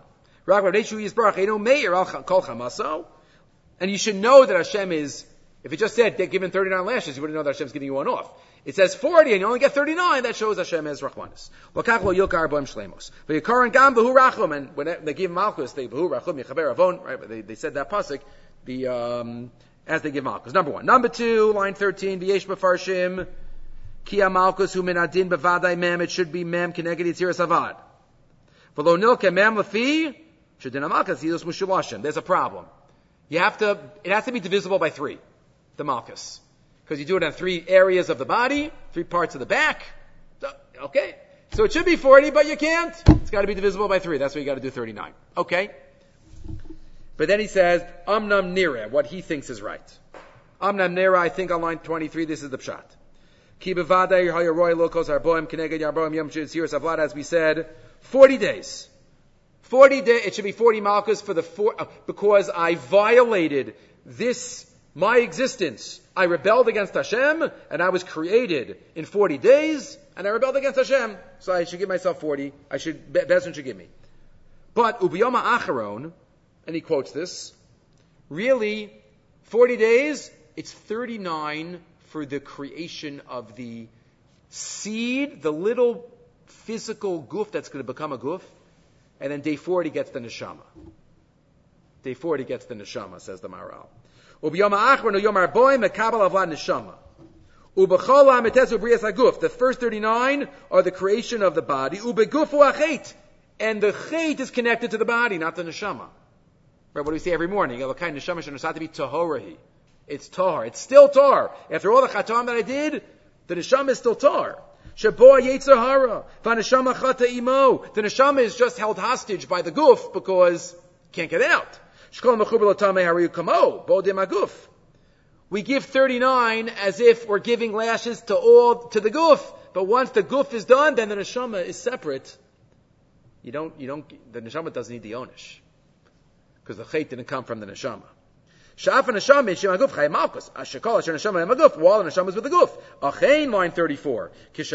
And you should know that Hashem is, if it just said they're given 39 lashes, you wouldn't know that Hashem's giving you one off. It says 40 and you only get 39, that shows Hashem has Rachmanis. And when they give Malchus, they right? They said that pasuk, as they give Malchus. Number 1. Number 2, line 13, V'yesh b'farshim, Kia Malchus hu min adin b'vadai mem, it should be mem keneged yitziras avad. V'lo nilke mem lefi, shedin Malchus yidus mushulashim. There's a problem. It has to be divisible by 3, the Malchus. Because you do it on 3 areas of the body, 3 parts of the back. Okay. So it should be 40, but you can't. It's got to be divisible by 3. That's why you got to do 39. Okay. But then he says, Amnam Nira, what he thinks is right. Amnam Nira, I think on line 23, this is the pshat. Ki bevadai hayaroy lokos arboim keneged yarboim yom shir savlad, as we said, 40 days. 40 days, it should be 40 malchus for because I violated my existence. I rebelled against Hashem, and I was created in 40 days, and I rebelled against Hashem. So I should give myself 40. Bezin should give me. But, ubiyoma acharon, and he quotes this, really, 40 days, it's 39 for the creation of the seed, the little physical goof that's going to become a goof. And then day 40 gets the neshama. Day 40 gets the neshama, says the Maharal. The first 39 are the creation of the body. And the chait is connected to the body, not the neshama. Right, what do we say every morning? It's tahar. It's still tahar. After all the chatam that I did, the neshama is still tahar. The neshama is just held hostage by the goof because can't get out. We give 39 as if we're giving lashes to the guf, but once the guf is done, then the neshama is separate. The neshama doesn't need the onish, because the chait didn't come from the neshama. While the neshama is with the guf. Achein, line 34.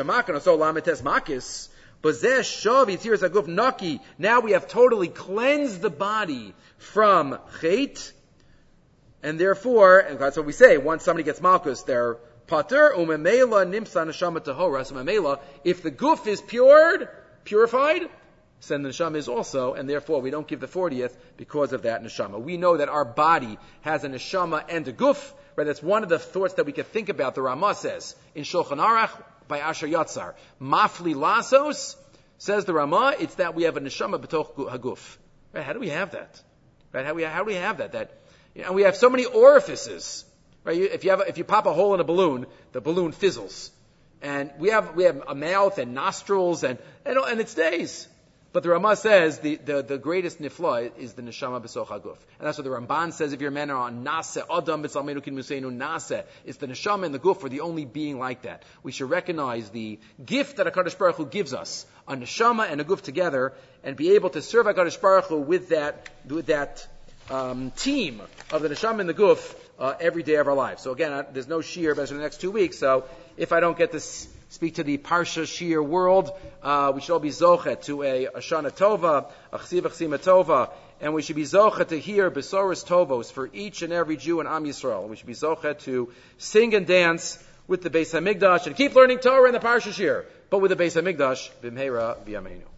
Now we have totally cleansed the body from chait, and therefore, and that's what we say, once somebody gets malchus, they're pater, umemela nimsa neshama tahora. So memela, if the guf is purified, then the neshama is also, and therefore we don't give the 40th because of that neshama. We know that our body has a neshama and a guf, right? That's one of the thoughts that we can think about. The Ramah says in Shulchan Aruch by Asher Yatzar, mafli lasos, says the Ramah, it's that we have a neshama b'toch haguf. Right? How do we have that? Right? How do we have that? And we have so many orifices, right? If you pop a hole in a balloon, the balloon fizzles, and we have a mouth and nostrils and it stays. But the Ramah says the greatest nifla is the neshama b'soch haguf, and that's what the Ramban says. If your men are on nase adam b'tzalmenu kin museinu nase, it's the neshama and the guf are the only being like that. We should recognize the gift that HaKadosh Baruch Hu gives us, a neshama and a guf together, and be able to serve HaKadosh Baruch Hu with that team of the neshama and the guf every day of our lives. So again, there's no shiur but in the next 2 weeks. So if I don't get to speak to the Parsha Shiur world, we should all be zochet to a Shana Tova, a Chsiva Tova, and we should be zochet to hear Besoros Tovos for each and every Jew in Am Yisrael. And we should be zochet to sing and dance with the Beis HaMikdash and keep learning Torah in the Parsha Shiur, but with the Beis HaMikdash, B'mheira B'yameinu.